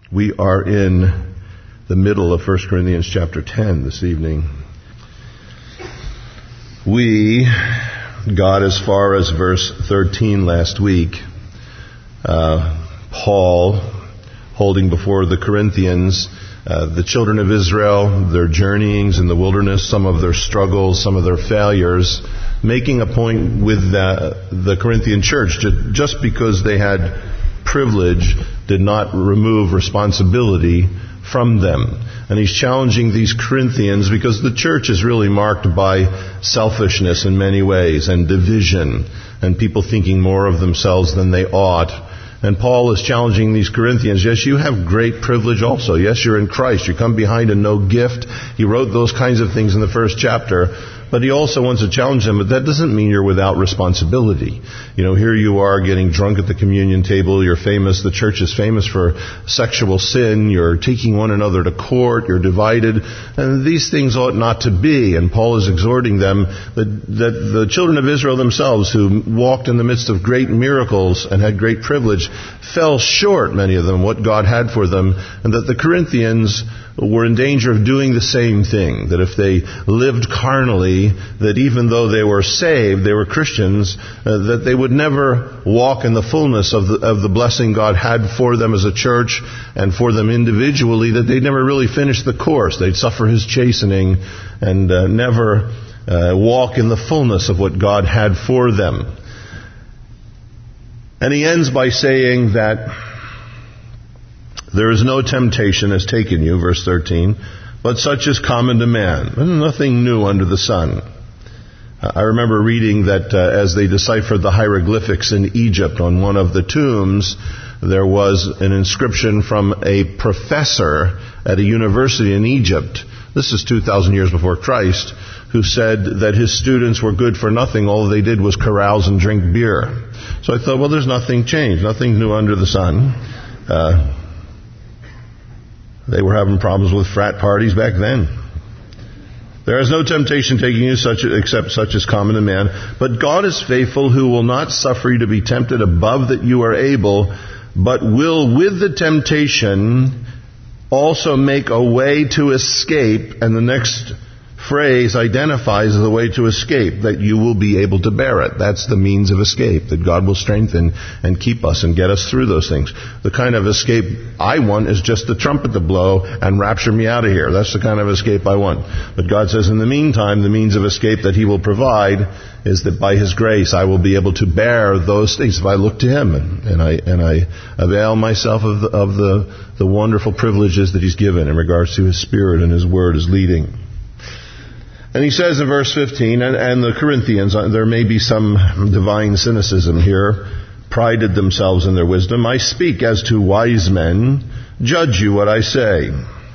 We are in the middle of 1 Corinthians chapter 10 this evening. We got as far as verse 13 last week. Paul holding before the Corinthians the children of Israel, their journeyings in the wilderness, some of their struggles, some of their failures, making a point with the Corinthian church. Just because they had privilege did not remove responsibility from them. And he's challenging these Corinthians because the church is really marked by selfishness in many ways and division and people thinking more of themselves than they ought. And Paul is challenging these Corinthians. Yes, you have great privilege also. Yes, you're in Christ. You come behind a no gift. He wrote those kinds of things in the first chapter. But he also wants to challenge them, but that doesn't mean you're without responsibility. You know, here you are getting drunk at the communion table. You're famous. The church is famous for sexual sin. You're taking one another to court. You're divided. And these things ought not to be. And Paul is exhorting them that the children of Israel themselves, who walked in the midst of great miracles and had great privilege, fell short, many of them, what God had for them, and that the Corinthians were in danger of doing the same thing, that if they lived carnally, that even though they were saved, they were Christians, that they would never walk in the fullness of the blessing God had for them as a church and for them individually, that they'd never really finish the course. They'd suffer His chastening and never walk in the fullness of what God had for them. And he ends by saying that there is no temptation has taken you, verse 13, but such is common to man. There's nothing new under the sun. I remember reading that as they deciphered the hieroglyphics in Egypt on one of the tombs, there was an inscription from a professor at a university in Egypt. This is 2,000 years before Christ, who said that his students were good for nothing. All they did was carouse and drink beer. So I thought, well, there's nothing changed, nothing new under the sun. They were having problems with frat parties back then. There is no temptation taking you except such as common to man. But God is faithful, who will not suffer you to be tempted above that you are able, but will with the temptation also make a way to escape. And the next phrase identifies the way to escape, that you will be able to bear it. That's the means of escape, that God will strengthen and keep us and get us through those things. The kind of escape I want is just the trumpet to blow and rapture me out of here. That's the kind of escape I want. But God says in the meantime, the means of escape that He will provide is that by His grace I will be able to bear those things if I look to Him and I avail myself of the wonderful privileges that He's given in regards to His Spirit and His Word is leading. And he says in verse 15, and the Corinthians, there may be some divine cynicism here, prided themselves in their wisdom. I speak as to wise men, judge you what I say.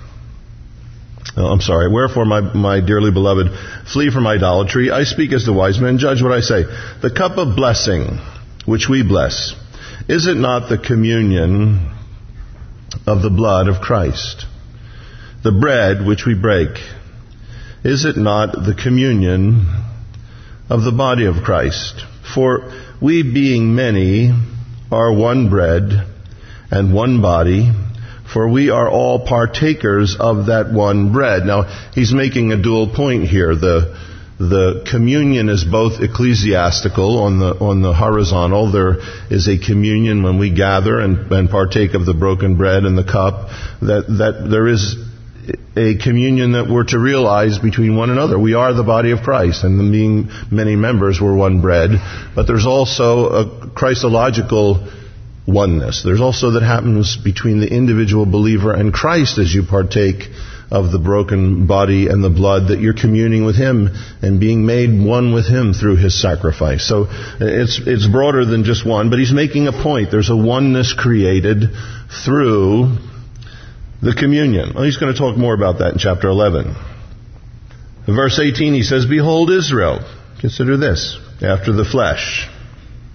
Wherefore, my dearly beloved, flee from idolatry. I speak as to wise men, judge what I say. The cup of blessing, which we bless, is it not the communion of the blood of Christ? The bread which we break, is it not the communion of the body of Christ? For we being many are one bread and one body, for we are all partakers of that one bread. Now, he's making a dual point here. The communion is both ecclesiastical on the horizontal. There is a communion when we gather and partake of the broken bread and the cup, that there is a communion that we're to realize between one another. We are the body of Christ, and being many members, we're one bread. But there's also a Christological oneness. There's also that happens between the individual believer and Christ as you partake of the broken body and the blood, that you're communing with Him and being made one with Him through His sacrifice. So it's broader than just one, but he's making a point. There's a oneness created through the communion. Well, he's going to talk more about that in chapter 11. In verse 18 he says, Behold Israel, consider this, after the flesh.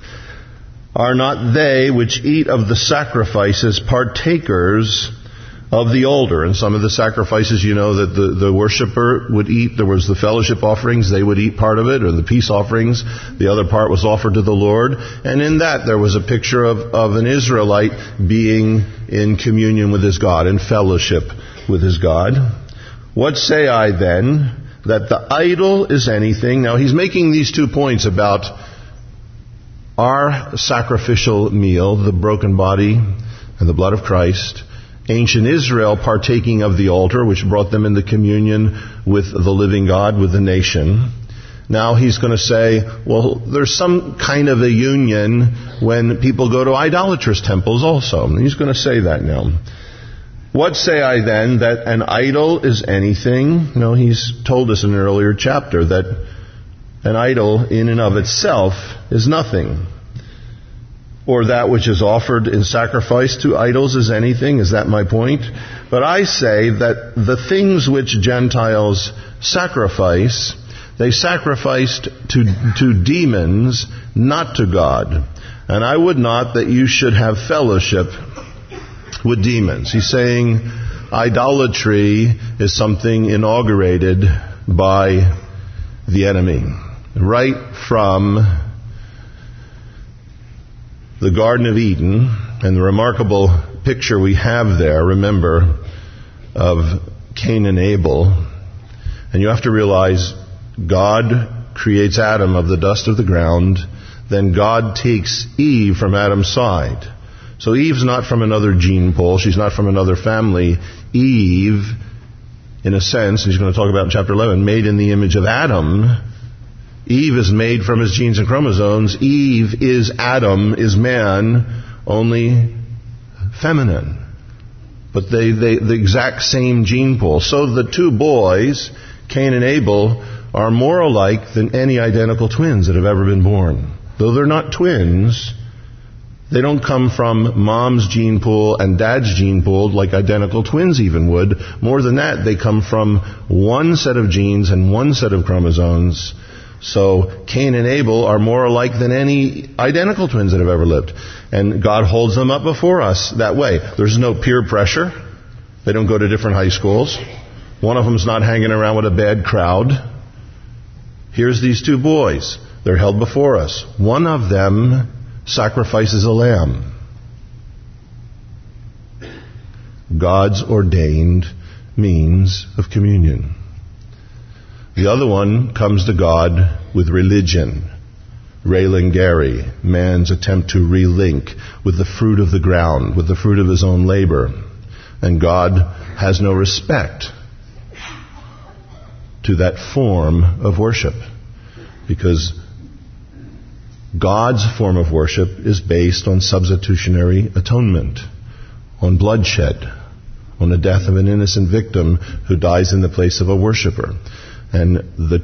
Are not they which eat of the sacrifices partakers of the altar. And some of the sacrifices, you know, that the worshiper would eat. There was the fellowship offerings. They would eat part of it, or the peace offerings. The other part was offered to the Lord. And in that there was a picture of an Israelite being in communion with his God, in fellowship with his God. What say I then? That the idol is anything. Now he's making these 2 points about our sacrificial meal, the broken body and the blood of Christ. Ancient Israel partaking of the altar, which brought them into communion with the living God, with the nation. Now he's going to say, well, there's some kind of a union when people go to idolatrous temples also. And he's going to say that now. What say I then? That an idol is anything? No, he's told us in an earlier chapter that an idol in and of itself is nothing. Or that which is offered in sacrifice to idols is anything. Is that my point? But I say that the things which Gentiles sacrifice, they sacrificed to demons, not to God. And I would not that you should have fellowship with demons. He's saying idolatry is something inaugurated by the enemy. Right from the Garden of Eden, and the remarkable picture we have there, remember, of Cain and Abel. And you have to realize God creates Adam of the dust of the ground, then God takes Eve from Adam's side. So Eve's not from another gene pool, she's not from another family. Eve, in a sense, he's going to talk about in chapter 11, made in the image of Adam. Eve is made from his genes and chromosomes. Eve is Adam, is man, only feminine. But they the exact same gene pool. So the 2 boys, Cain and Abel, are more alike than any identical twins that have ever been born. Though they're not twins, they don't come from mom's gene pool and dad's gene pool like identical twins even would. More than that, they come from one set of genes and one set of chromosomes. So Cain and Abel are more alike than any identical twins that have ever lived. And God holds them up before us that way. There's no peer pressure. They don't go to different high schools. One of them's not hanging around with a bad crowd. Here's these 2 boys. They're held before us. One of them sacrifices a lamb. God's ordained means of communion. The other one comes to God with religion. Reilingari, man's attempt to relink with the fruit of the ground, with the fruit of his own labor. And God has no respect to that form of worship, because God's form of worship is based on substitutionary atonement, on bloodshed, on the death of an innocent victim who dies in the place of a worshiper. And the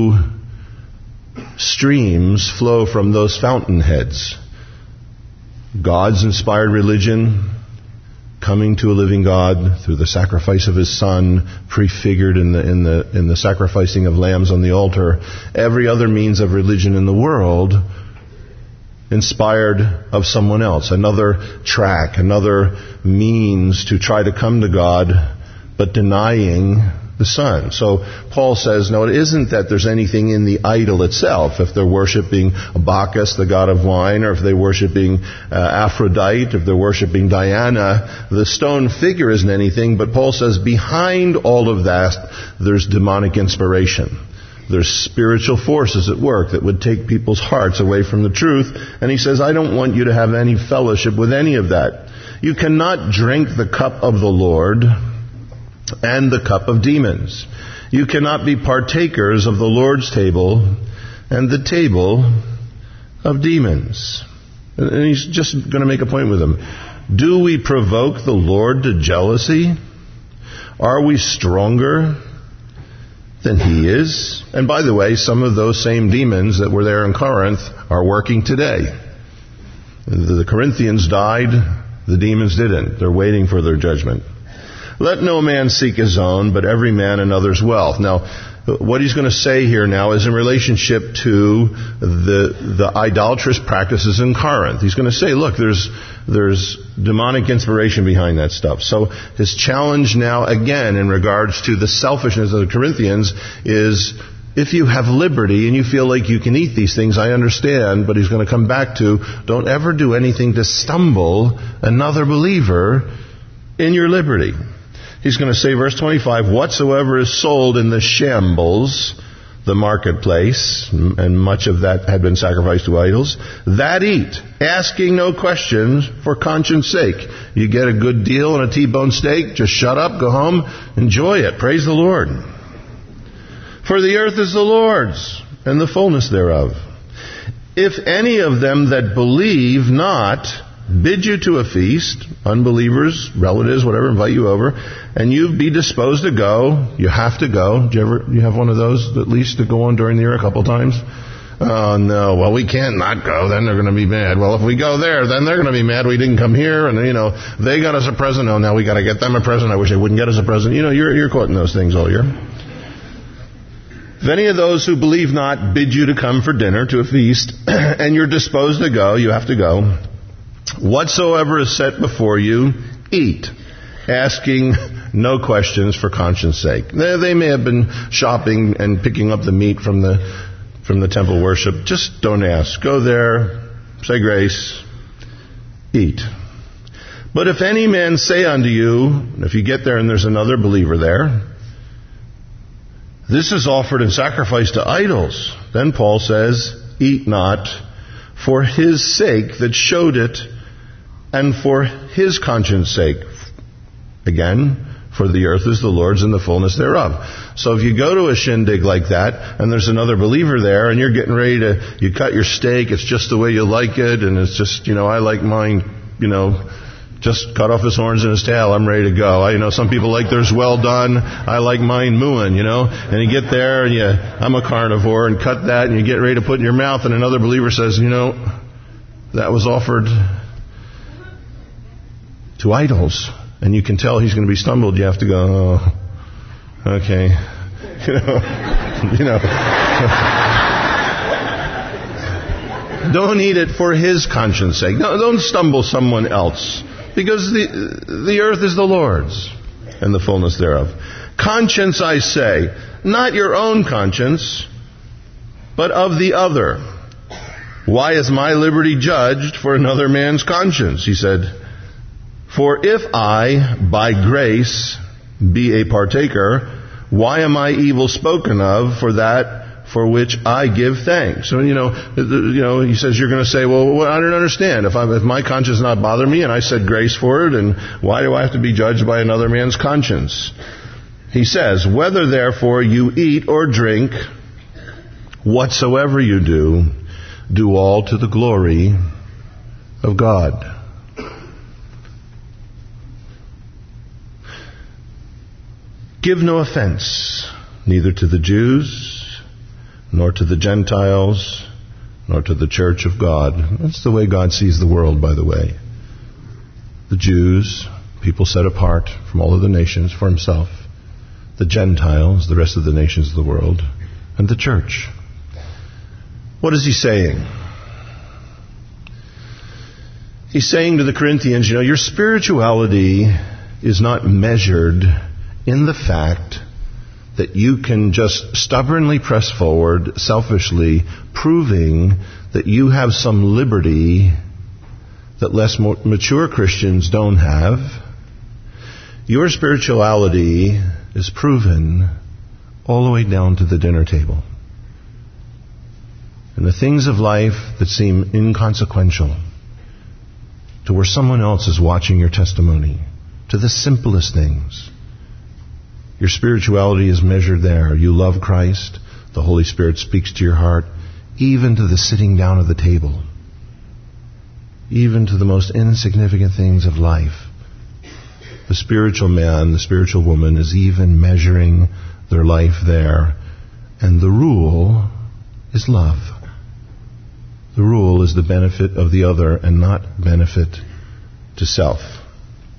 2 streams flow from those fountainheads. God's inspired religion, coming to a living God through the sacrifice of His Son, prefigured in the sacrificing of lambs on the altar. Every other means of religion in the world inspired of someone else, another track, another means to try to come to God, but denying the Son. So Paul says, no, it isn't that there's anything in the idol itself. If they're worshiping Bacchus, the god of wine, or if they're worshiping Aphrodite, if they're worshiping Diana, the stone figure isn't anything. But Paul says behind all of that, there's demonic inspiration. There's spiritual forces at work that would take people's hearts away from the truth. And he says, I don't want you to have any fellowship with any of that. You cannot drink the cup of the Lord and the cup of demons. You cannot be partakers of the Lord's table and the table of demons. And he's just going to make a point with them. Do we provoke the Lord to jealousy? Are we stronger than He is? And by the way, some of those same demons that were there in Corinth are working today. The Corinthians died, the demons didn't. They're waiting for their judgment. Let no man seek his own, but every man another's wealth. Now, what he's going to say here now is in relationship to the idolatrous practices in Corinth. He's going to say, look, there's demonic inspiration behind that stuff. So his challenge now, again, in regards to the selfishness of the Corinthians is, if you have liberty and you feel like you can eat these things, I understand, but he's going to come back to, don't ever do anything to stumble another believer in your liberty. He's going to say, verse 25, whatsoever is sold in the shambles, the marketplace, and much of that had been sacrificed to idols, that eat, asking no questions for conscience sake. You get a good deal on a T-bone steak, just shut up, go home, enjoy it, praise the Lord. For the earth is the Lord's, and the fullness thereof. If any of them that believe not bid you to a feast, unbelievers, relatives, whatever, invite you over, and you be disposed to go, you have to go. Do you have one of those at least to go on during the year a couple times? Oh no, well we can't not go, then they're going to be mad. Well, if we go there, then they're going to be mad we didn't come here, and they got us a present, oh now we got to get them a present, I wish they wouldn't get us a present. You're quoting those things all year. If any of those who believe not bid you to come for dinner to a feast, and you're disposed to go, you have to go. Whatsoever is set before you, eat, asking no questions for conscience sake. They may have been shopping and picking up the meat from the temple worship. Just don't ask. Go there, say grace, eat. But if any man say unto you, if you get there and there's another believer there, this is offered in sacrifice to idols, then Paul says, eat not for his sake that showed it, and for his conscience sake. Again, for the earth is the Lord's and the fullness thereof. So if you go to a shindig like that, and there's another believer there, and you're getting ready you cut your steak, it's just the way you like it, and it's just, I like mine, just cut off his horns and his tail, I'm ready to go. Some people like theirs well done, I like mine mooing, and you get there, and I'm a carnivore, and cut that, and you get ready to put in your mouth, and another believer says, that was offered to idols, and you can tell he's going to be stumbled. You have to go, oh, okay, Don't eat it for his conscience sake. No, don't stumble someone else, because the earth is the Lord's, and the fullness thereof. Conscience, I say, not your own conscience, but of the other. Why is my liberty judged for another man's conscience? He said, for if I, by grace, be a partaker, why am I evil spoken of for that for which I give thanks? So, he says, you're going to say, well, I don't understand. If my conscience not bother me and I said grace for it, and why do I have to be judged by another man's conscience? He says, whether therefore you eat or drink, whatsoever you do all to the glory of God. Give no offense, neither to the Jews, nor to the Gentiles, nor to the church of God. That's the way God sees the world, by the way. The Jews, people set apart from all of the nations for himself. The Gentiles, the rest of the nations of the world. And the church. What is he saying? He's saying to the Corinthians, your spirituality is not measured in the fact that you can just stubbornly press forward, selfishly, proving that you have some liberty that less mature Christians don't have. Your spirituality is proven all the way down to the dinner table. And the things of life that seem inconsequential, to where someone else is watching your testimony, to the simplest things. Your spirituality is measured there. You love Christ. The Holy Spirit speaks to your heart, even to the sitting down of the table, even to the most insignificant things of life. The spiritual man, the spiritual woman is even measuring their life there. And the rule is love. The rule is the benefit of the other and not benefit to self.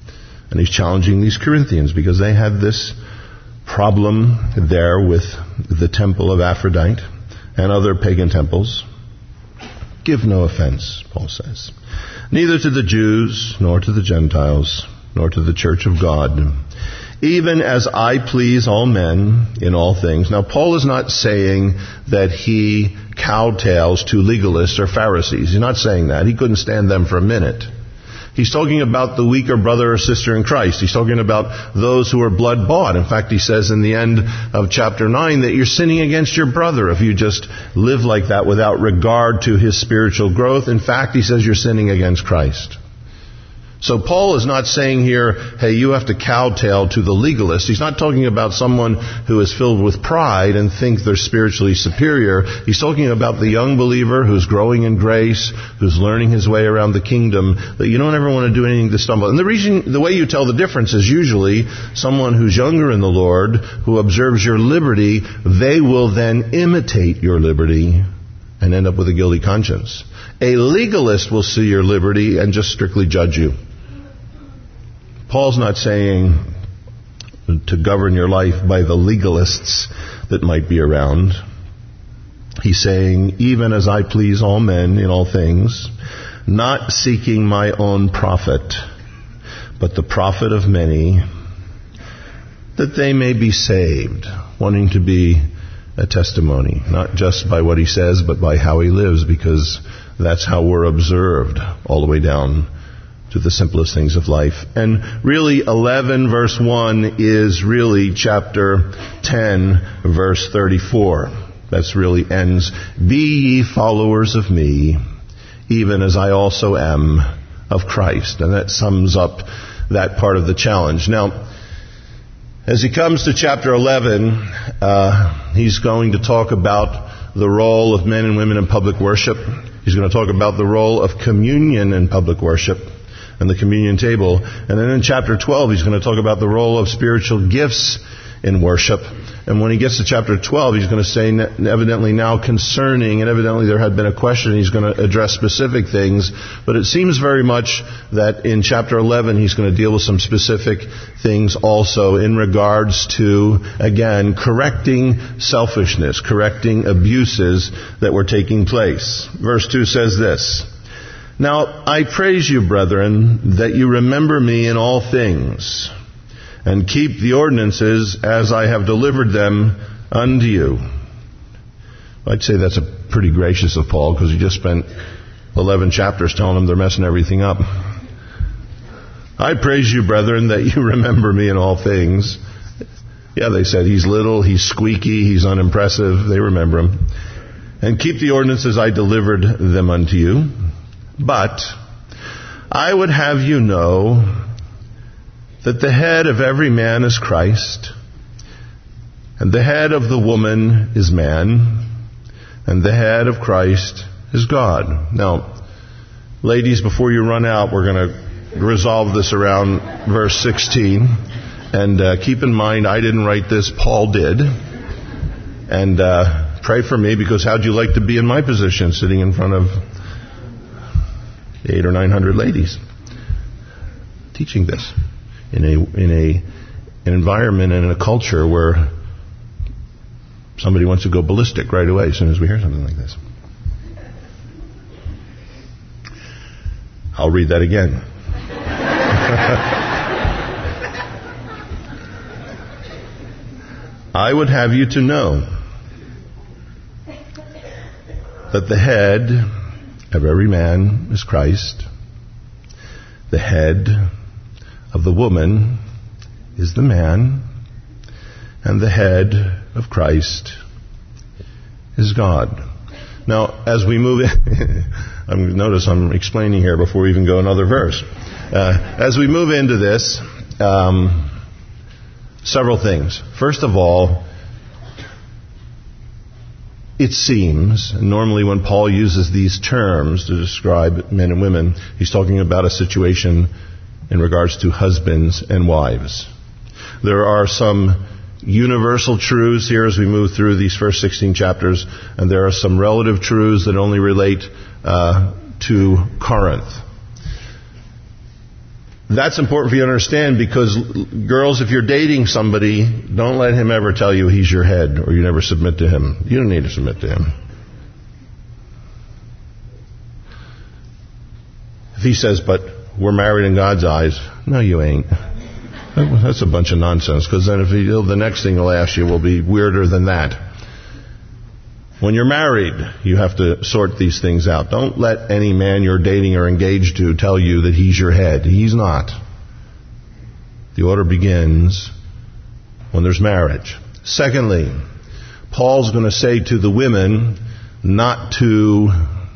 And he's challenging these Corinthians because they had this problem there with the temple of Aphrodite and other pagan temples. Give no offense, Paul says, neither to the Jews, nor to the Gentiles, nor to the church of God, even as I please all men in all things. Now, Paul is not saying that he kowtows to legalists or Pharisees. He's not saying that. He couldn't stand them for a minute. He's talking about the weaker brother or sister in Christ. He's talking about those who are blood-bought. In fact, he says in the end of chapter 9 that you're sinning against your brother if you just live like that without regard to his spiritual growth. In fact, he says you're sinning against Christ. So Paul is not saying here, hey, you have to kowtow to the legalist. He's not talking about someone who is filled with pride and think they're spiritually superior. He's talking about the young believer who's growing in grace, who's learning his way around the kingdom, that you don't ever want to do anything to stumble. And the way you tell the difference is usually someone who's younger in the Lord, who observes your liberty, they will then imitate your liberty and end up with a guilty conscience. A legalist will see your liberty and just strictly judge you. Paul's not saying to govern your life by the legalists that might be around. He's saying, even as I please all men in all things, not seeking my own profit, but the profit of many, that they may be saved, wanting to be a testimony, not just by what he says, but by how he lives, because that's how we're observed all the way down to the simplest things of life. And really, 11 verse 1 is really chapter 10 verse 34. That's really ends, be ye followers of me, even as I also am of Christ. And that sums up that part of the challenge. Now, as he comes to chapter 11, he's going to talk about the role of men and women in public worship. He's going to talk about the role of communion in public worship and the communion table. And then in chapter 12, he's going to talk about the role of spiritual gifts in worship. And when he gets to chapter 12, he's going to say, evidently now concerning, and evidently there had been a question, he's going to address specific things. But it seems very much that in chapter 11, he's going to deal with some specific things also in regards to, again, correcting selfishness, correcting abuses that were taking place. Verse 2 says this, now I praise you, brethren, that you remember me in all things, and keep the ordinances as I have delivered them unto you. I'd say that's pretty gracious of Paul, because he just spent 11 chapters telling them they're messing everything up. I praise you, brethren, that you remember me in all things. Yeah, they said he's little, he's squeaky, he's unimpressive. They remember him. And keep the ordinances I delivered them unto you. But I would have you know that the head of every man is Christ, and the head of the woman is man, and the head of Christ is God. Now, ladies, before you run out, we're going to resolve this around verse 16. And keep in mind, I didn't write this, Paul did. And pray for me, because how'd you like to be in my position, sitting in front of 800 or 900 ladies teaching this in an environment and in a culture where somebody wants to go ballistic right away as soon as we hear something like this. I'll read that again. I would have you to know that the head of every man is Christ. The head of the woman is the man. And the head of Christ is God. Now, as we move in, notice I'm explaining here before we even go another verse. As we move into this, several things. First of all, it seems, normally when Paul uses these terms to describe men and women, he's talking about a situation in regards to husbands and wives. There are some universal truths here as we move through these first 16 chapters, and there are some relative truths that only relate to Corinth. That's important for you to understand, because girls, if you're dating somebody, don't let him ever tell you he's your head or you never submit to him. You don't need to submit to him. If he says, but we're married in God's eyes, no, you ain't. That's a bunch of nonsense, because then the next thing he'll ask you will be weirder than that. When you're married, you have to sort these things out. Don't let any man you're dating or engaged to tell you that he's your head. He's not. The order begins when there's marriage. Secondly, Paul's going to say to the women not to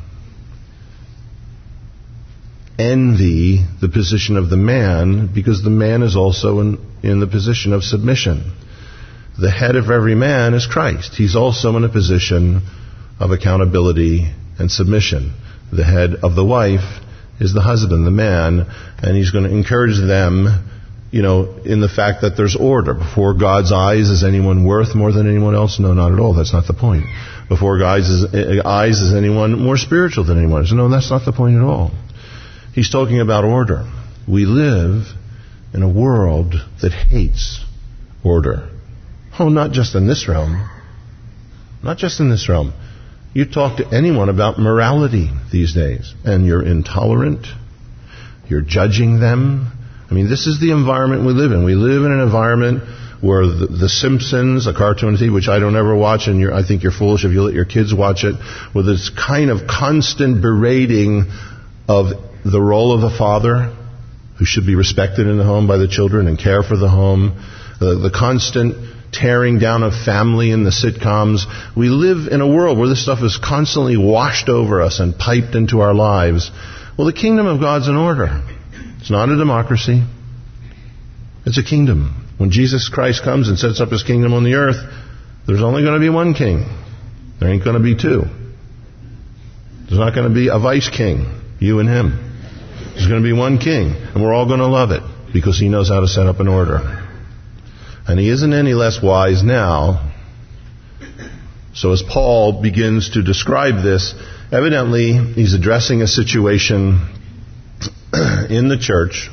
envy the position of the man, because the man is also in the position of submission. The head of every man is Christ. He's also in a position of accountability and submission. The head of the wife is the husband, the man, and he's going to encourage them, in the fact that there's order. Before God's eyes, is anyone worth more than anyone else? No, not at all. That's not the point. Before God's eyes, is anyone more spiritual than anyone else? No, that's not the point at all. He's talking about order. We live in a world that hates order. Oh, not just in this realm. Not just in this realm. You talk to anyone about morality these days, and you're intolerant. You're judging them. I mean, this is the environment we live in. We live in an environment where the Simpsons, a cartoon TV, which I don't ever watch, and I think you're foolish if you let your kids watch it, with this kind of constant berating of the role of the father, who should be respected in the home by the children and care for the home, the constant tearing down of family in the sitcoms. We live in a world where this stuff is constantly washed over us and piped into our lives. Well, the kingdom of God's in order. It's not a democracy. It's a kingdom. When Jesus Christ comes and sets up his kingdom on the earth, there's only going to be one king. There ain't going to be two. There's not going to be a vice king, you and him. There's going to be one king, and we're all going to love it, because he knows how to set up an order. And he isn't any less wise now. So as Paul begins to describe this, evidently he's addressing a situation in the church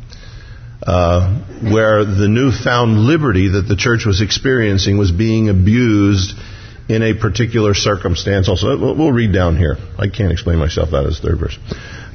where the newfound liberty that the church was experiencing was being abused in a particular circumstance. Also, we'll read down here. I can't explain myself. That is the third verse.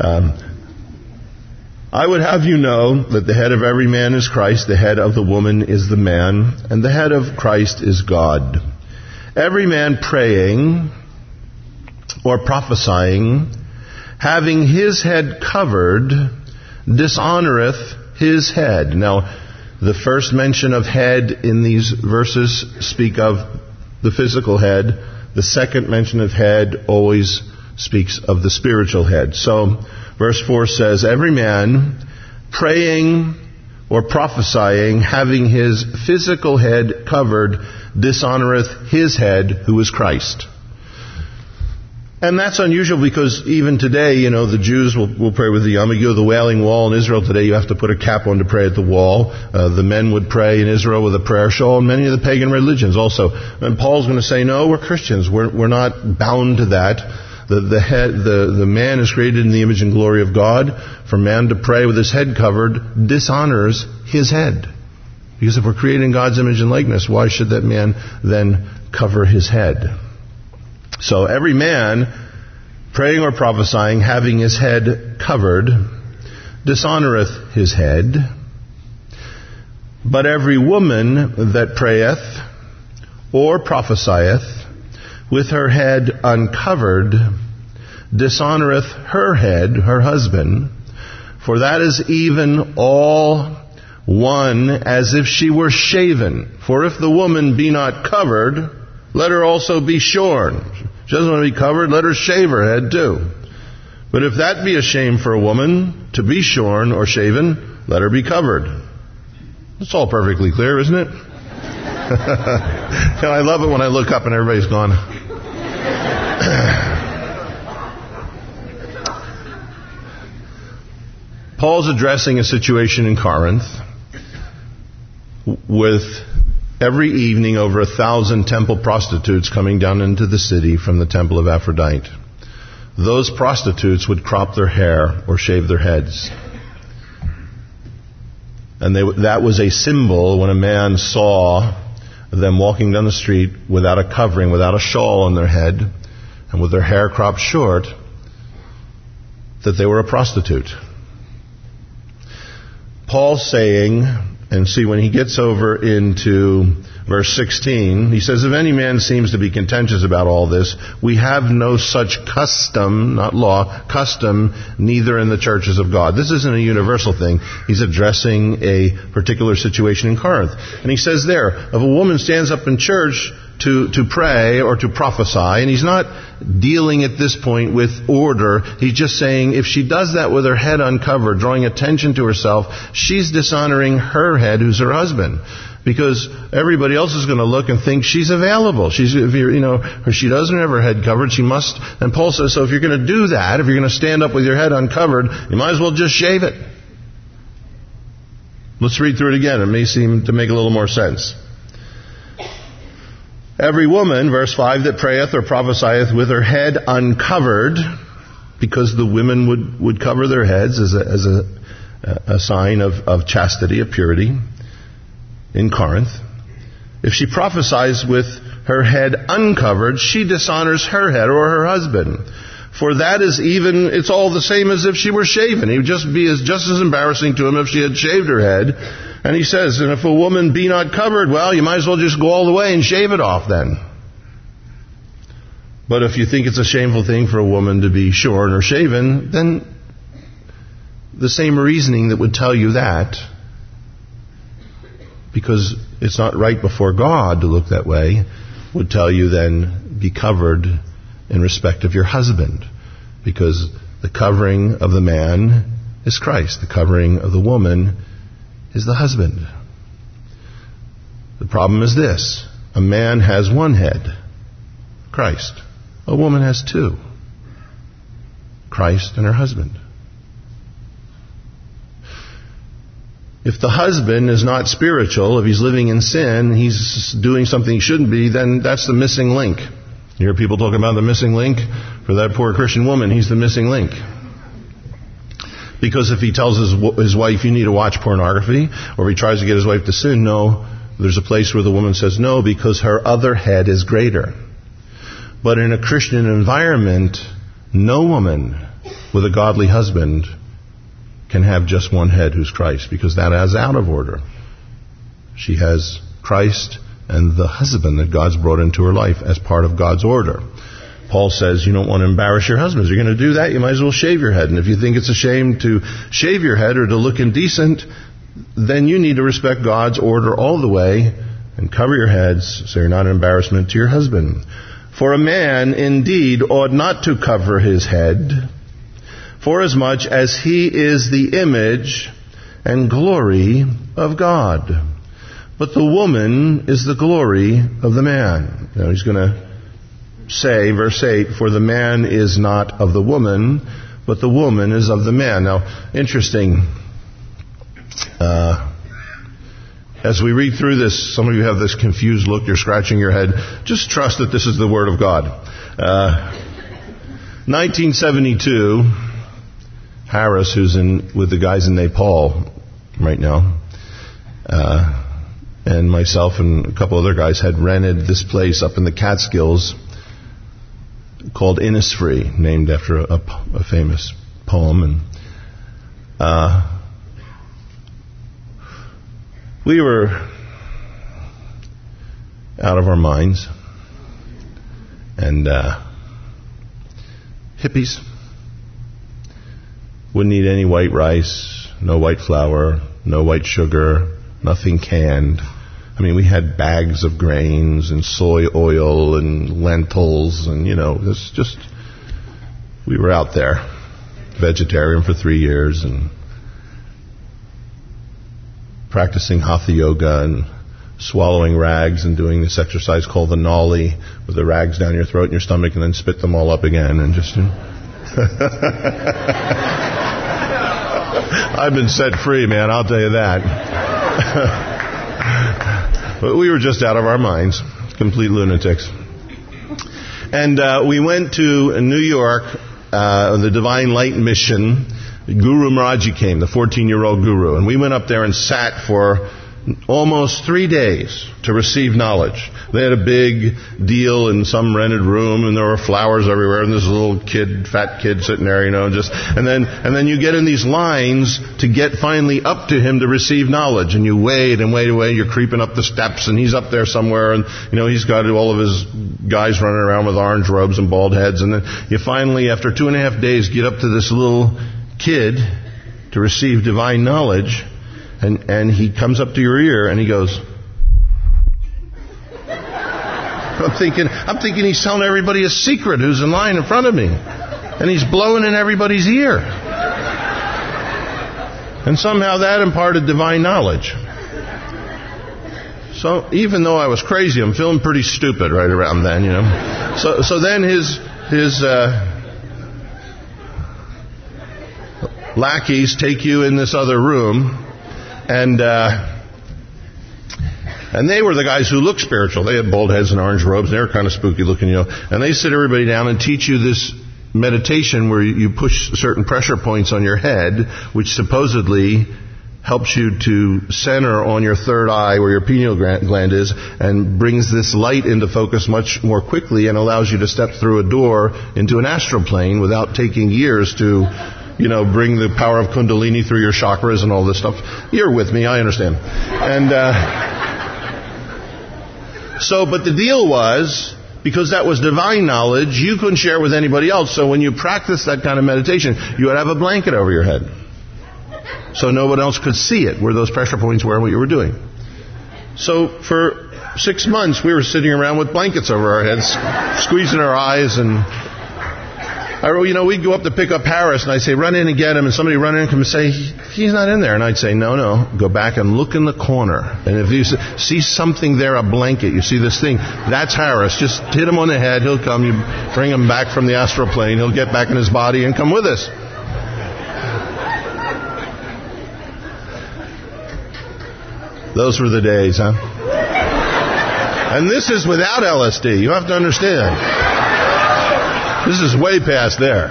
I would have you know that the head of every man is Christ, the head of the woman is the man, and the head of Christ is God. Every man praying or prophesying, having his head covered, dishonoreth his head. Now, the first mention of head in these verses speak of the physical head. The second mention of head always speaks of the spiritual head. So, verse 4 says, every man praying or prophesying, having his physical head covered, dishonoreth his head, who is Christ. And that's unusual, because even today, the Jews will pray with the Yom Kippur, the Wailing Wall. In Israel today, you have to put a cap on to pray at the wall. The men would pray in Israel with a prayer shawl, and many of the pagan religions also. And Paul's going to say, no, we're Christians. We're not bound to that. The man is created in the image and glory of God. For man to pray with his head covered dishonors his head. Because if we're created in God's image and likeness, why should that man then cover his head? So every man praying or prophesying, having his head covered, dishonoreth his head. But every woman that prayeth or prophesieth with her head uncovered, dishonoreth her head, her husband, for that is even all one as if she were shaven. For if the woman be not covered, let her also be shorn. She doesn't want to be covered, let her shave her head too. But if that be a shame for a woman, to be shorn or shaven, let her be covered. It's all perfectly clear, isn't it? I love it when I look up and everybody's gone. Paul's addressing a situation in Corinth with every evening over 1,000 temple prostitutes coming down into the city from the temple of Aphrodite. Those prostitutes would crop their hair or shave their heads. And that was a symbol when a man saw them walking down the street without a covering, without a shawl on their head, and with their hair cropped short, that they were a prostitute. Paul's saying, and see, when he gets over into verse 16, he says, if any man seems to be contentious about all this, we have no such custom, not law, custom, neither in the churches of God. This isn't a universal thing. He's addressing a particular situation in Corinth. And he says there, if a woman stands up in church to pray or to prophesy, and he's not dealing at this point with order. He's just saying if she does that with her head uncovered, drawing attention to herself, she's dishonoring her head, who's her husband. Because everybody else is going to look and think she's available. Or she doesn't have her head covered, she must. And Paul says, so if you're going to do that, if you're going to stand up with your head uncovered, you might as well just shave it. Let's read through it again. It may seem to make a little more sense. Every woman, verse 5, that prayeth or prophesieth with her head uncovered, because the women would cover their heads as a sign of chastity, of purity in Corinth. If she prophesies with her head uncovered, she dishonors her head or her husband. For that is it's all the same as if she were shaven. It would just be just as embarrassing to him if she had shaved her head. And he says, and if a woman be not covered, well, you might as well just go all the way and shave it off then. But if you think it's a shameful thing for a woman to be shorn or shaven, then the same reasoning that would tell you that, because it's not right before God to look that way, would tell you then be covered in respect of your husband. Because the covering of the man is Christ. The covering of the woman is the husband. The problem is this. A man has one head, Christ. A woman has two, Christ and her husband. If the husband is not spiritual, if he's living in sin, he's doing something he shouldn't be, then that's the missing link. You hear people talking about the missing link? For that poor Christian woman, he's the missing link. Because if he tells his wife, you need to watch pornography, or if he tries to get his wife to sin, no, there's a place where the woman says no, because her other head is greater. But in a Christian environment, no woman with a godly husband can have just one head, who's Christ, because that is out of order. She has Christ and the husband that God's brought into her life as part of God's order. Paul says you don't want to embarrass your husbands. If you're going to do that, you might as well shave your head. And if you think it's a shame to shave your head or to look indecent, then you need to respect God's order all the way and cover your heads so you're not an embarrassment to your husband. For a man indeed ought not to cover his head, forasmuch as he is the image and glory of God. But the woman is the glory of the man. Now he's going to say, verse 8, for the man is not of the woman, but the woman is of the man. Now, interesting. As we read through this, some of you have this confused look, you're scratching your head. Just trust that this is the Word of God. 1972, Harris, who's with the guys in Nepal right now, and myself and a couple other guys had rented this place up in the Catskills called Innisfree, named after a famous poem. And we were out of our minds. And hippies wouldn't eat any white rice, no white flour, no white sugar, nothing canned. I mean, we had bags of grains and soy oil and lentils and, it's just, we were out there, vegetarian for 3 years and practicing hatha yoga and swallowing rags and doing this exercise called the nollie, with the rags down your throat and your stomach and then spit them all up again and just... I've been set free, man, I'll tell you that. But we were just out of our minds, complete lunatics. And we went to New York, the Divine Light Mission. Guru Maharaji came, the 14-year-old guru, and we went up there and sat for almost 3 days to receive knowledge. They had a big deal in some rented room, and there were flowers everywhere, and this little kid, fat kid sitting there, and then you get in these lines to get finally up to him to receive knowledge, and you wait, you're creeping up the steps, and he's up there somewhere, and he's got all of his guys running around with orange robes and bald heads, and then you finally, after 2.5 days, get up to this little kid to receive divine knowledge. And he comes up to your ear and he goes, I'm thinking he's telling everybody a secret who's in line in front of me. And he's blowing in everybody's ear. And somehow that imparted divine knowledge. So even though I was crazy, I'm feeling pretty stupid right around then, So then his lackeys take you in this other room. And they were the guys who looked spiritual. They had bald heads and orange robes. And they were kind of spooky looking, And they sit everybody down and teach you this meditation where you push certain pressure points on your head, which supposedly helps you to center on your third eye where your pineal gland is, and brings this light into focus much more quickly and allows you to step through a door into an astral plane without taking years to bring the power of Kundalini through your chakras and all this stuff. You're with me, I understand. And but the deal was, because that was divine knowledge, you couldn't share with anybody else. So when you practiced that kind of meditation, you would have a blanket over your head. So no one else could see it, where those pressure points were and what you were doing. So for 6 months, we were sitting around with blankets over our heads, squeezing our eyes, and we'd go up to pick up Harris, and I'd say, run in and get him, and somebody run in and come and say, he's not in there. And I'd say, no, go back and look in the corner. And if you see something there, a blanket, you see this thing, that's Harris. Just hit him on the head, he'll come, you bring him back from the astral plane, he'll get back in his body and come with us. Those were the days, huh? And this is without LSD, you have to understand. This is way past there.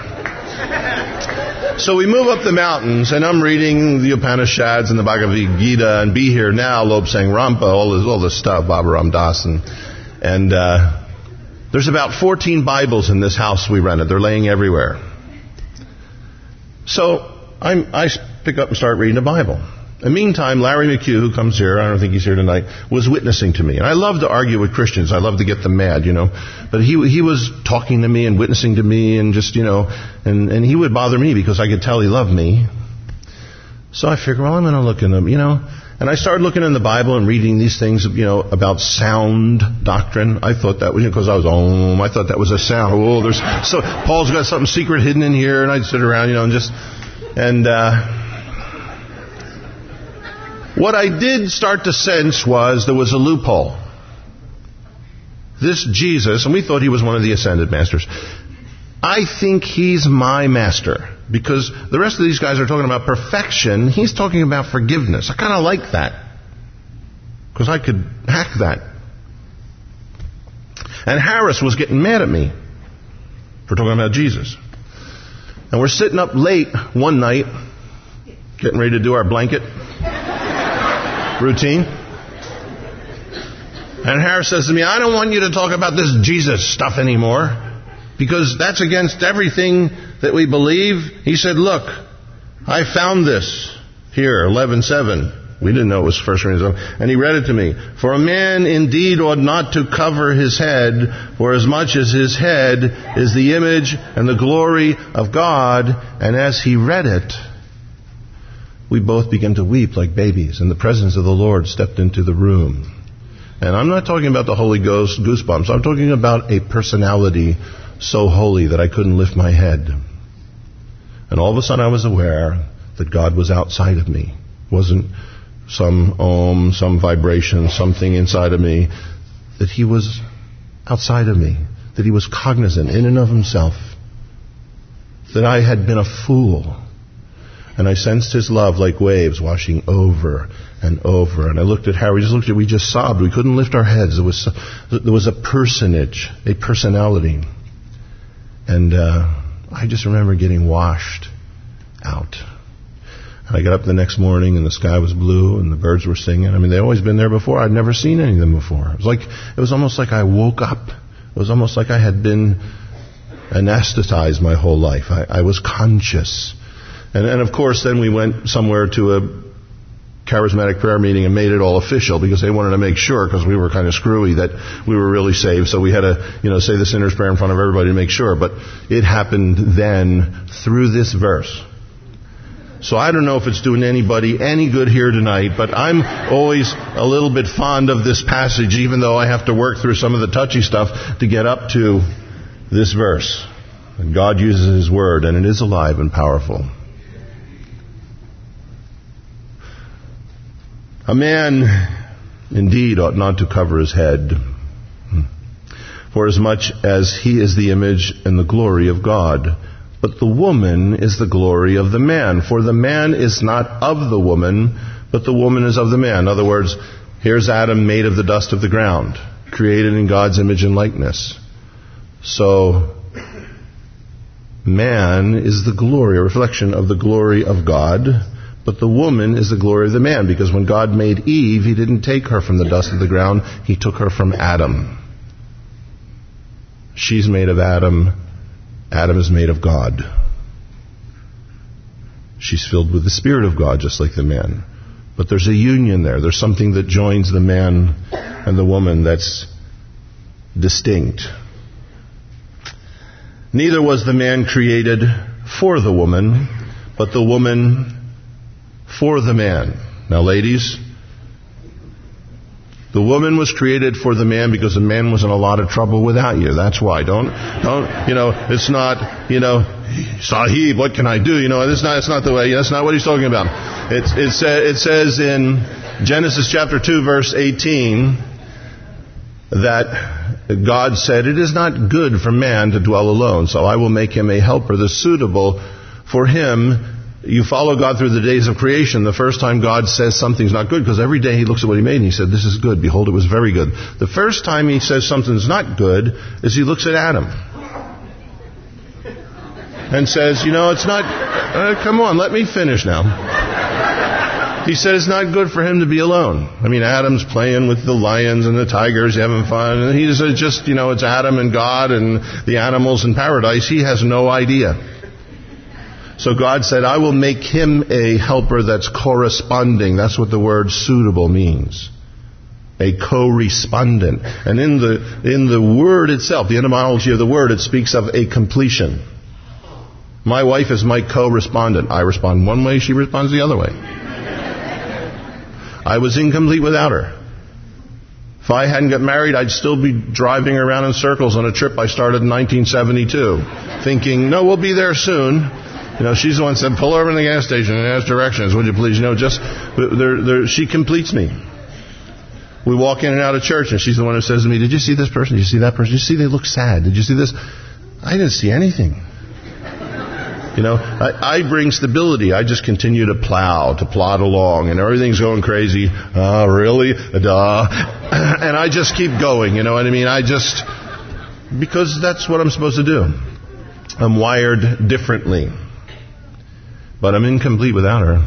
So we move up the mountains, and I'm reading the Upanishads and the Bhagavad Gita, and Be Here Now, Lobsang Rampa, all this stuff, Baba Ram Das, and there's about 14 Bibles in this house we rented. They're laying everywhere. So I pick up and start reading the Bible. In the meantime, Larry McHugh, who comes here, I don't think he's here tonight, was witnessing to me. And I love to argue with Christians. I love to get them mad, But he was talking to me and witnessing to me and just, and he would bother me because I could tell he loved me. So I figured, well, I'm going to look in them, And I started looking in the Bible and reading these things, about sound doctrine. I thought that was, because I was I thought that was a sound. Oh, so Paul's got something secret hidden in here, and I'd sit around, what I did start to sense was there was a loophole. This Jesus, and we thought he was one of the ascended masters, I think he's my master. Because the rest of these guys are talking about perfection. He's talking about forgiveness. I kind of like that. Because I could hack that. And Harris was getting mad at me for talking about Jesus. And we're sitting up late one night, getting ready to do our blanket routine. And Harris says to me, I don't want you to talk about this Jesus stuff anymore, because that's against everything that we believe. He said, look, I found this here, 11:7. We didn't know it was 1 Corinthians 11. And he read it to me. For a man indeed ought not to cover his head, for as much as his head is the image and the glory of God. And as he read it, we both began to weep like babies, and the presence of the Lord stepped into the room. And I'm not talking about the Holy Ghost goosebumps. I'm talking about a personality so holy that I couldn't lift my head. And all of a sudden I was aware that God was outside of me. It wasn't some om, some vibration, something inside of me. That he was outside of me. That he was cognizant in and of himself. That I had been a fool. And I sensed his love like waves washing over and over. And I looked at Harry. We just sobbed. We couldn't lift our heads. There was a personage, a personality. And I just remember getting washed out. And I got up the next morning and the sky was blue and the birds were singing. I mean, they'd always been there before. I'd never seen any of them before. It was almost like I woke up. It was almost like I had been anesthetized my whole life. I was conscious. And of course, then we went somewhere to a charismatic prayer meeting and made it all official because they wanted to make sure, because we were kind of screwy, that we were really saved. So we had to, say the sinner's prayer in front of everybody to make sure. But it happened then through this verse. So I don't know if it's doing anybody any good here tonight, but I'm always a little bit fond of this passage, even though I have to work through some of the touchy stuff to get up to this verse. And God uses His Word, and it is alive and powerful. A man indeed ought not to cover his head, for as much as he is the image and the glory of God. But the woman is the glory of the man. For the man is not of the woman, but the woman is of the man. In other words, here's Adam made of the dust of the ground, created in God's image and likeness. So, man is the glory, a reflection of the glory of God. But the woman is the glory of the man. Because when God made Eve, He didn't take her from the dust of the ground. He took her from Adam. She's made of Adam. Adam is made of God. She's filled with the Spirit of God, just like the man. But there's a union there. There's something that joins the man and the woman that's distinct. Neither was the man created for the woman, but the woman for the man. Now, ladies, the woman was created for the man because the man was in a lot of trouble without you. That's why. Don't, it's not, Sahib, what can I do? It's not the way, that's not what he's talking about. It says in Genesis chapter 2, verse 18, that God said, "It is not good for man to dwell alone, so I will make him a helper that's suitable for him." You follow God through the days of creation. The first time God says something's not good, because every day He looks at what He made and He said, "This is good. Behold, it was very good." The first time He says something's not good is He looks at Adam and says, it's not, come on, let me finish now. He said it's not good for him to be alone. I mean, Adam's playing with the lions and the tigers, having fun, and he's just, it's Adam and God and the animals in paradise. He has no idea. So God said, "I will make him a helper that's corresponding." That's what the word suitable means. A co-respondent. And in the word itself, the etymology of the word, it speaks of a completion. My wife is my co-respondent. I respond one way, she responds the other way. I was incomplete without her. If I hadn't got married, I'd still be driving around in circles on a trip I started in 1972, thinking, no, we'll be there soon. She's the one that said, "Pull over in the gas station and ask directions, would you please?" She completes me. We walk in and out of church, and she's the one who says to me, "Did you see this person? Did you see that person? Did you see they look sad? Did you see this?" I didn't see anything. I bring stability. I just continue to plod along, and everything's going crazy. Really? Duh. And I just keep going, you know what I mean? Because that's what I'm supposed to do. I'm wired differently. But I'm incomplete without her.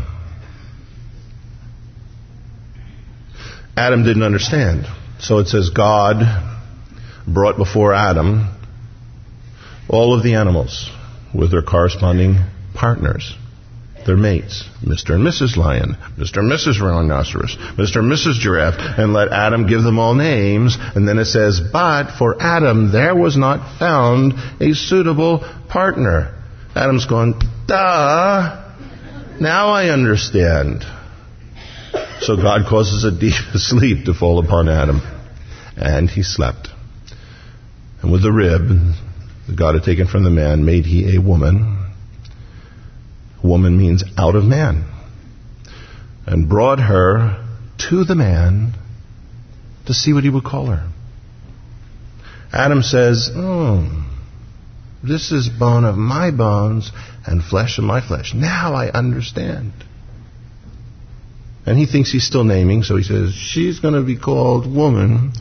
Adam didn't understand. So it says God brought before Adam all of the animals with their corresponding partners, their mates, Mr. and Mrs. Lion, Mr. and Mrs. Rhinoceros, Mr. and Mrs. Giraffe, and let Adam give them all names. And then it says, "But for Adam there was not found a suitable partner." Adam's going, duh, now I understand. So God causes a deep sleep to fall upon Adam, and he slept. And with the rib that God had taken from the man, made he a woman. Woman means out of man. And brought her to the man to see what he would call her. Adam says, this is bone of my bones and flesh of my flesh. Now I understand. And he thinks he's still naming, so he says, she's going to be called woman.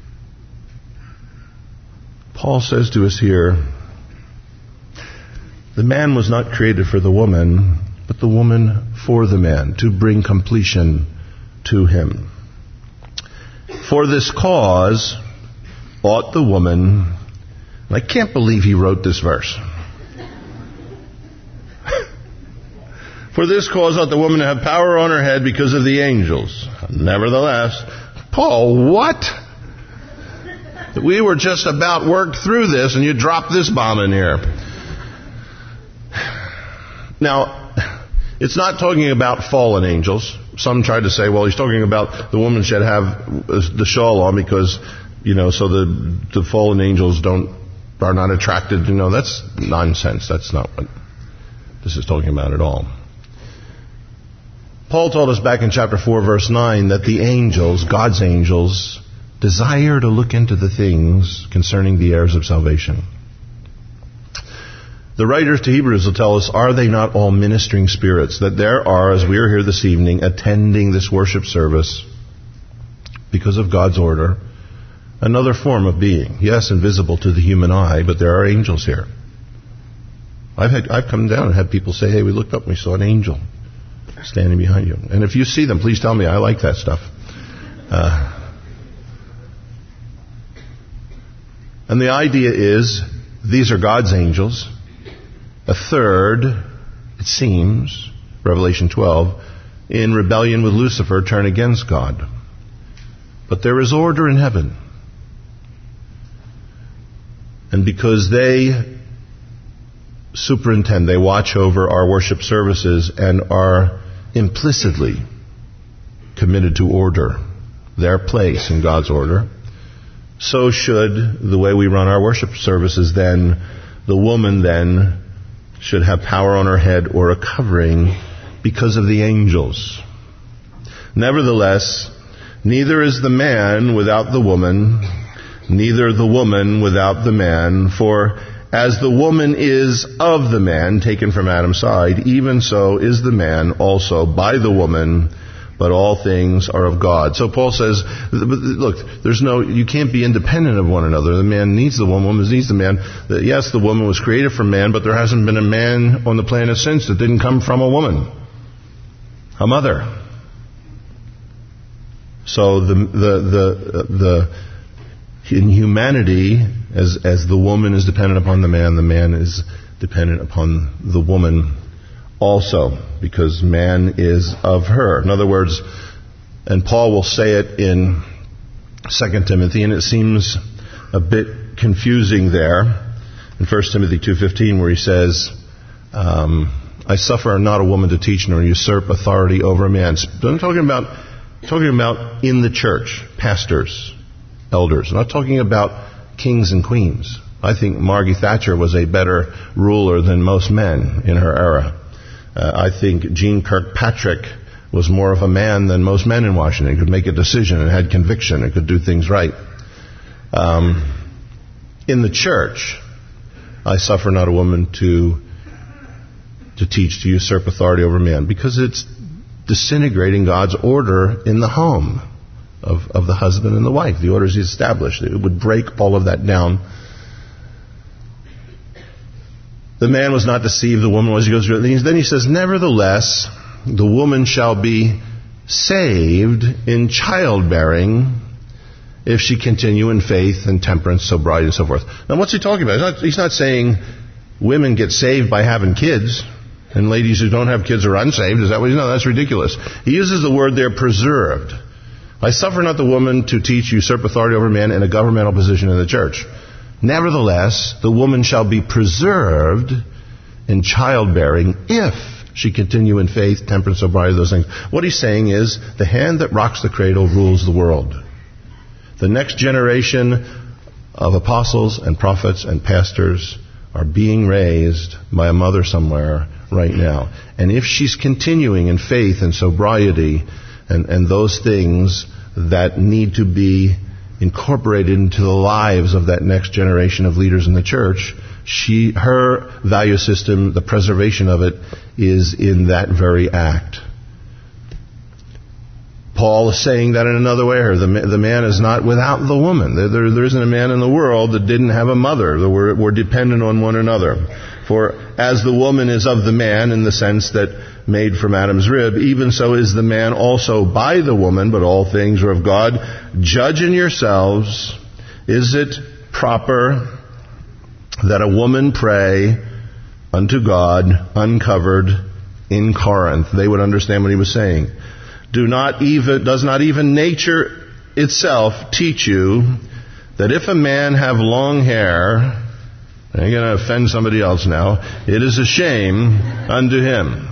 Paul says to us here The man was not created for the woman, but the woman for the man, to bring completion to him. For this cause ought the woman... I can't believe he wrote this verse. For this cause ought the woman to have power on her head because of the angels. Nevertheless, Paul, what? We were just about worked through this and you dropped this bomb in here. Now, it's not talking about fallen angels. Some tried to say, well, he's talking about the woman should have the shawl on because, so the fallen angels are not attracted. That's nonsense. That's not what this is talking about at all. Paul told us back in chapter 4, verse 9, that the angels, God's angels, desire to look into the things concerning the heirs of salvation. The writers to Hebrews will tell us, are they not all ministering spirits? That there are, as we are here this evening, attending this worship service, because of God's order, another form of being. Yes, invisible to the human eye, but there are angels here. I've come down and had people say, hey, we looked up and we saw an angel standing behind you. And if you see them, please tell me. I like that stuff. And the idea is, these are God's angels. A third, it seems, Revelation 12, in rebellion with Lucifer, turn against God. But there is order in heaven. And because they superintend, they watch over our worship services and are implicitly committed to order, their place in God's order, so should the way we run our worship services then, the woman then should have power on her head or a covering because of the angels. Nevertheless, neither is the man without the woman, neither the woman without the man, for as the woman is of the man, taken from Adam's side, even so is the man also by the woman, but all things are of God. So Paul says, look, you can't be independent of one another. The man needs the woman needs the man. Yes, the woman was created from man, but there hasn't been a man on the planet since that didn't come from a woman, a mother. So in humanity, as the woman is dependent upon the man is dependent upon the woman also, because man is of her. In other words, and Paul will say it in 2 Timothy, and it seems a bit confusing there, in 1 Timothy 2:15, where he says, I suffer not a woman to teach nor usurp authority over a man. I'm talking about in the church, pastors, elders. I'm not talking about kings and queens. I think Margaret Thatcher was a better ruler than most men in her era. I think Jeane Kirkpatrick was more of a man than most men in Washington. He could make a decision and had conviction and could do things right. In the church, I suffer not a woman to teach, to usurp authority over man, because it's disintegrating God's order in the home of the husband and the wife. The order is established. It would break all of that down. The man was not deceived, the woman was. He goes through it. Then he says, nevertheless, the woman shall be saved in childbearing if she continue in faith and temperance, sobriety, and so forth. Now, what's he talking about? He's not saying women get saved by having kids, and ladies who don't have kids are unsaved. Is that what he's? No, that's ridiculous. He uses the word there, preserved. I suffer not the woman to teach, usurp authority over man in a governmental position in the church. Nevertheless, the woman shall be preserved in childbearing if she continue in faith, temperance, sobriety, those things. What he's saying is, the hand that rocks the cradle rules the world. The next generation of apostles and prophets and pastors are being raised by a mother somewhere right now. And if she's continuing in faith and sobriety and those things that need to be incorporated into the lives of that next generation of leaders in the church, her value system, the preservation of it, is in that very act. Paul is saying that in another way here. The man is not without the woman. There isn't a man in the world that didn't have a mother. We're dependent on one another. For as the woman is of the man in the sense that made from Adam's rib, even so is the man also by the woman, but all things are of God. Judge in yourselves, is it proper that a woman pray unto God uncovered in Corinth? They would understand what he was saying. Does not even nature itself teach you that if a man have long hair, I'm going to offend somebody else now, it is a shame unto him.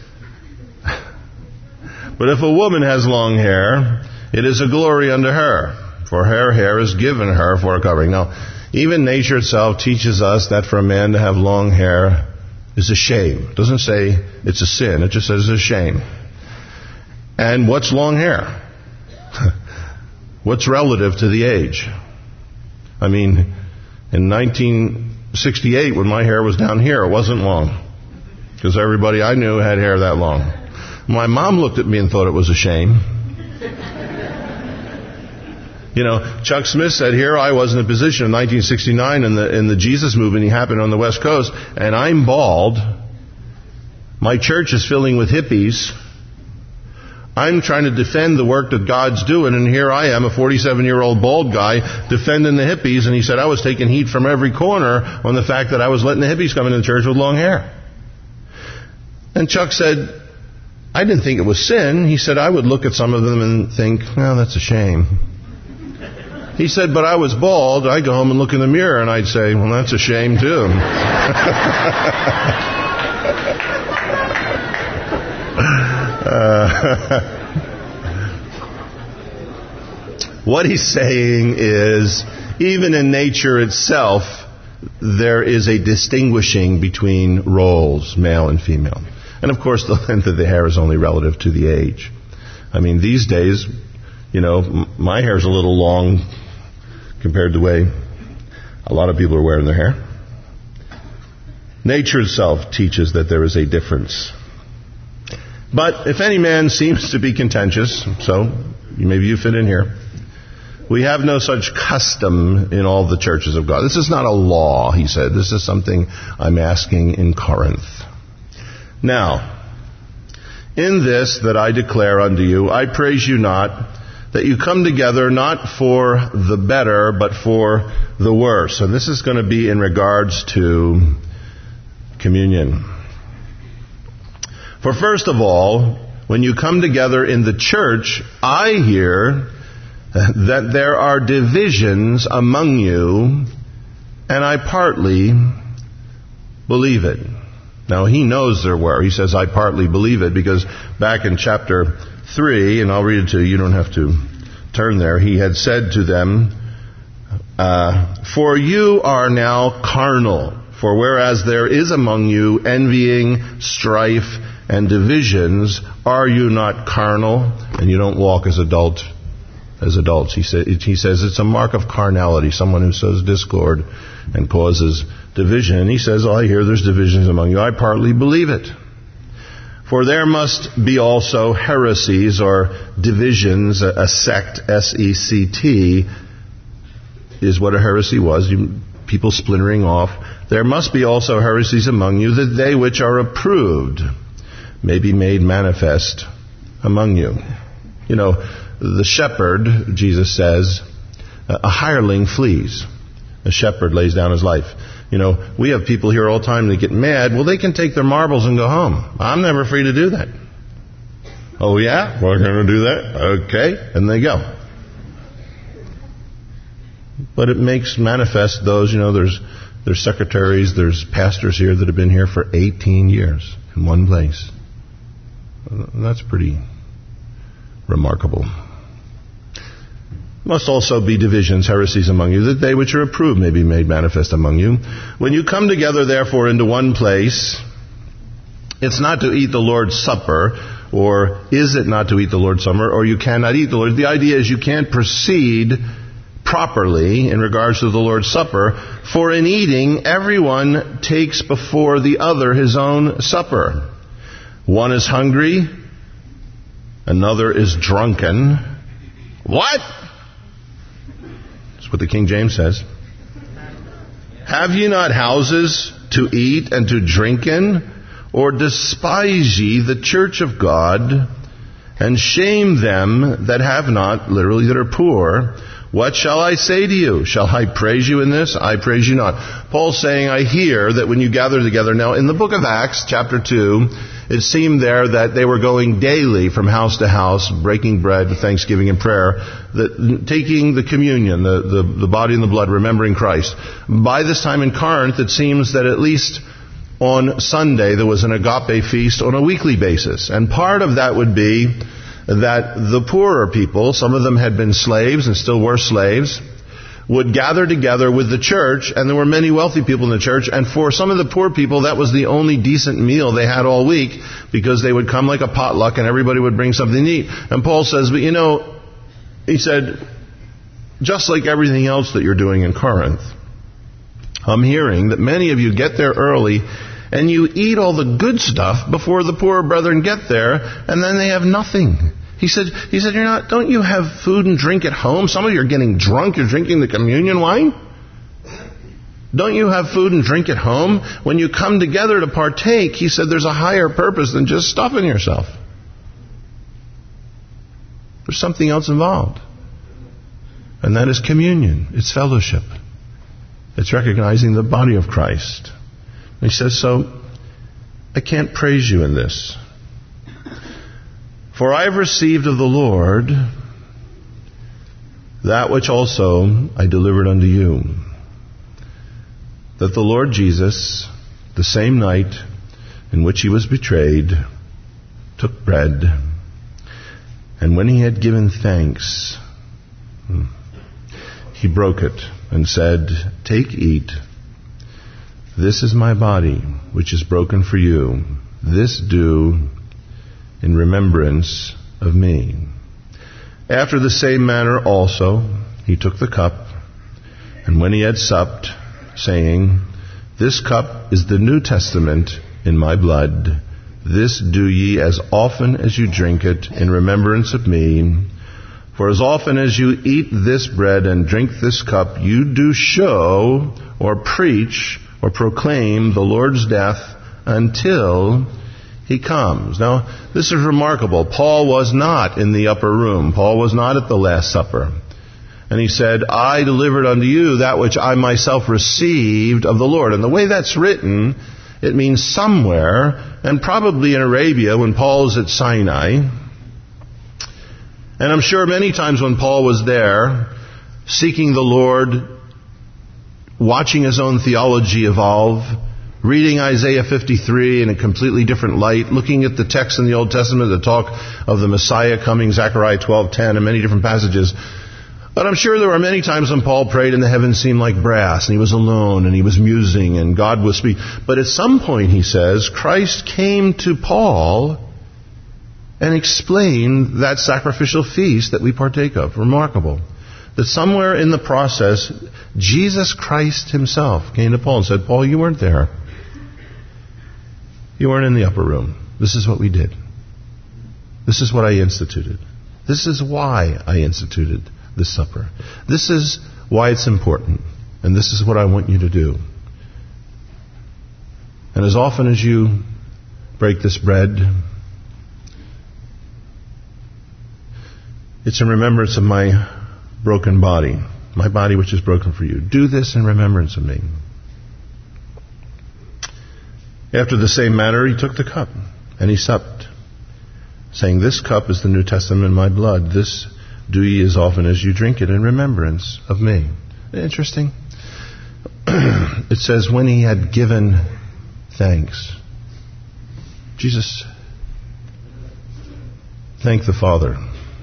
But if a woman has long hair, it is a glory unto her, for her hair is given her for a covering. Now, even nature itself teaches us that for a man to have long hair is a shame. It doesn't say it's a sin, it just says it's a shame. And what's long hair? What's relative to the age? I mean, in 1968, when my hair was down here, it wasn't long. Because everybody I knew had hair that long. My mom looked at me and thought it was a shame. You know, Chuck Smith said, here I was in a position in 1969 in the Jesus movement. He happened on the West Coast, and I'm bald. My church is filling with hippies. I'm trying to defend the work that God's doing, and here I am, a 47-year-old bald guy, defending the hippies, and he said I was taking heat from every corner on the fact that I was letting the hippies come into the church with long hair. And Chuck said, I didn't think it was sin. He said, I would look at some of them and think, well, that's a shame. He said, but I was bald. I'd go home and look in the mirror, and I'd say, well, that's a shame, too. What he's saying is, even in nature itself, there is a distinguishing between roles, male and female. And of course, the length of the hair is only relative to the age. I mean, these days, you know, my hair's a little long compared to the way a lot of people are wearing their hair. Nature itself teaches that there is a difference. But if any man seems to be contentious, so maybe you fit in here, we have no such custom in all the churches of God. This is not a law, he said. This is something I'm asking in Corinth. Now, in this that I declare unto you, I praise you not, that you come together not for the better, but for the worse. And this is going to be in regards to communion. For first of all, when you come together in the church, I hear that there are divisions among you, and I partly believe it. Now, he knows there were. He says, I partly believe it, because back in chapter 3, and I'll read it to you, you don't have to turn there, he had said to them, for you are now carnal, for whereas there is among you envying, strife, and divisions, are you not carnal? And you don't walk as adults. He says it's a mark of carnality, someone who sows discord and causes division. And he says, I hear there's divisions among you. I partly believe it. For there must be also heresies or divisions, a sect, S-E-C-T, is what a heresy was, people splintering off. There must be also heresies among you, that they which are approved may be made manifest among you. You know, the shepherd, Jesus says, a hireling flees. A shepherd lays down his life. You know, we have people here all the time that get mad. Well, they can take their marbles and go home. I'm never free to do that. Oh, yeah? We're going to do that? Okay. And they go. But it makes manifest those, you know, there's secretaries, there's pastors here that have been here for 18 years in one place. That's pretty remarkable. Must also be divisions, heresies among you, that they which are approved may be made manifest among you. When you come together, therefore, into one place, it's not to eat the Lord's Supper, or is it not to eat the Lord's Supper, or you cannot eat the Lord's. The idea is you can't proceed properly in regards to the Lord's Supper, for in eating, everyone takes before the other his own supper. One is hungry, Another is drunken. What? That's what the King James says. Have ye not houses to eat and to drink in? Or despise ye the church of God, and shame them that have not, literally that are poor? What shall I say to you? Shall I praise you in this? I praise you not. Paul's saying, I hear that when you gather together. Now, in the book of Acts, chapter 2, it seemed there that they were going daily from house to house, breaking bread with thanksgiving and prayer, taking the communion, the body and the blood, remembering Christ. By this time in Corinth, it seems that at least on Sunday there was an agape feast on a weekly basis. And part of that would be that the poorer people, some of them had been slaves and still were slaves, would gather together with the church, and there were many wealthy people in the church, and for some of the poor people that was the only decent meal they had all week, because they would come like a potluck and everybody would bring something to eat. And Paul says, but he said, just like everything else that you're doing in Corinth, I'm hearing that many of you get there early and you eat all the good stuff before the poorer brethren get there, and then they have nothing. He said, don't you have food and drink at home? Some of you are getting drunk. You're drinking the communion wine. Don't you have food and drink at home? When you come together to partake, he said, there's a higher purpose than just stuffing yourself. There's something else involved. And that is communion. It's fellowship. It's recognizing the body of Christ. And he says, so I can't praise you in this. For I have received of the Lord that which also I delivered unto you, that the Lord Jesus, the same night in which he was betrayed, took bread, and when he had given thanks, he broke it and said, take, eat. This is my body, which is broken for you. This do in remembrance of me. After the same manner also, he took the cup, and when he had supped, saying, this cup is the New Testament in my blood. This do ye as often as you drink it in remembrance of me. For as often as you eat this bread and drink this cup, you do show or preach or proclaim the Lord's death until he comes. Now, this is remarkable. Paul was not in the upper room. Paul was not at the Last Supper. And he said, I delivered unto you that which I myself received of the Lord. And the way that's written, it means somewhere, and probably in Arabia when Paul is at Sinai. And I'm sure many times when Paul was there, seeking the Lord, watching his own theology evolve, reading Isaiah 53 in a completely different light, looking at the text in the Old Testament that talk of the Messiah coming, Zechariah 12:10, and many different passages. But I'm sure there were many times when Paul prayed and the heavens seemed like brass, and he was alone, and he was musing, and God was speaking. But at some point, he says, Christ came to Paul and explained that sacrificial feast that we partake of. Remarkable. That somewhere in the process, Jesus Christ himself came to Paul and said, Paul, you weren't there. You weren't in the upper room. This is what we did. This is what I instituted. This is why I instituted this supper. This is why it's important. And this is what I want you to do. And as often as you break this bread, it's in remembrance of my broken body, my body which is broken for you. Do this in remembrance of me. After the same manner, he took the cup, and he supped, saying, this cup is the New Testament in my blood. This do ye as often as you drink it in remembrance of me. Interesting. It says, when he had given thanks. Jesus thanked the Father.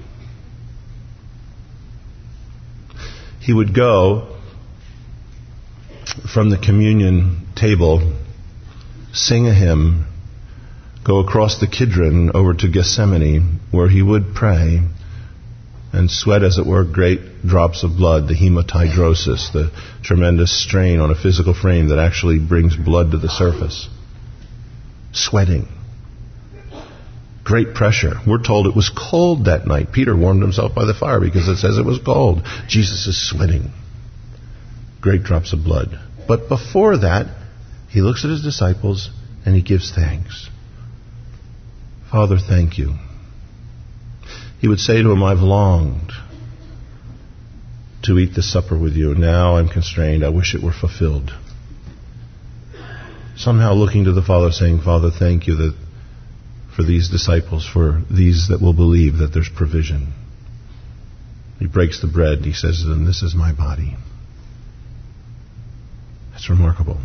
He would go from the communion table, sing a hymn, go across the Kidron over to Gethsemane, where he would pray and sweat, as it were, great drops of blood, the hematidrosis, the tremendous strain on a physical frame that actually brings blood to the surface. Sweating. Great pressure. We're told it was cold that night. Peter warmed himself by the fire because it says it was cold. Jesus is sweating. Great drops of blood. But before that, he looks at his disciples and he gives thanks. Father, thank you. He would say to him, I've longed to eat the supper with you. Now I'm constrained. I wish it were fulfilled. Somehow looking to the Father saying, Father, thank you that for these disciples, for these that will believe that there's provision. He breaks the bread. He says to them, this is my body. That's remarkable.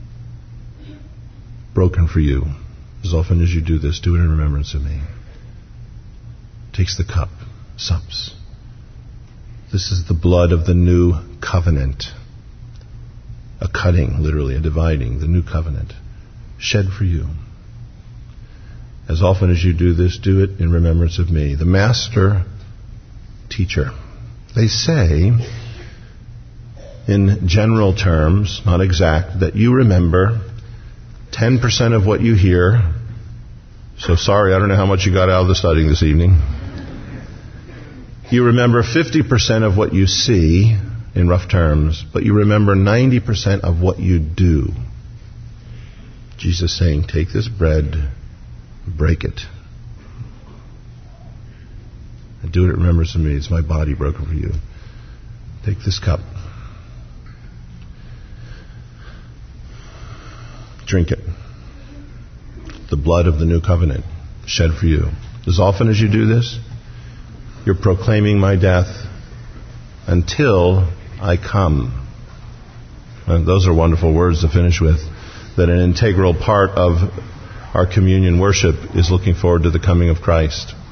Broken for you. As often as you do this, do it in remembrance of me. Takes the cup, sups. This is the blood of the new covenant. A cutting, literally, a dividing, the new covenant. Shed for you. As often as you do this, do it in remembrance of me. The master teacher. They say, in general terms, not exact, that you remember 10% of what you hear. So sorry, I don't know how much you got out of the studying this evening. You remember 50% of what you see, in rough terms, but you remember 90% of what you do. Jesus saying, take this bread, break it. And do it in remembrance of me. It's my body broken for you. Take this cup. Drink it. The blood of the new covenant shed for you. As often as you do this, you're proclaiming my death until I come. And those are wonderful words to finish with. That an integral part of our communion worship is looking forward to the coming of Christ.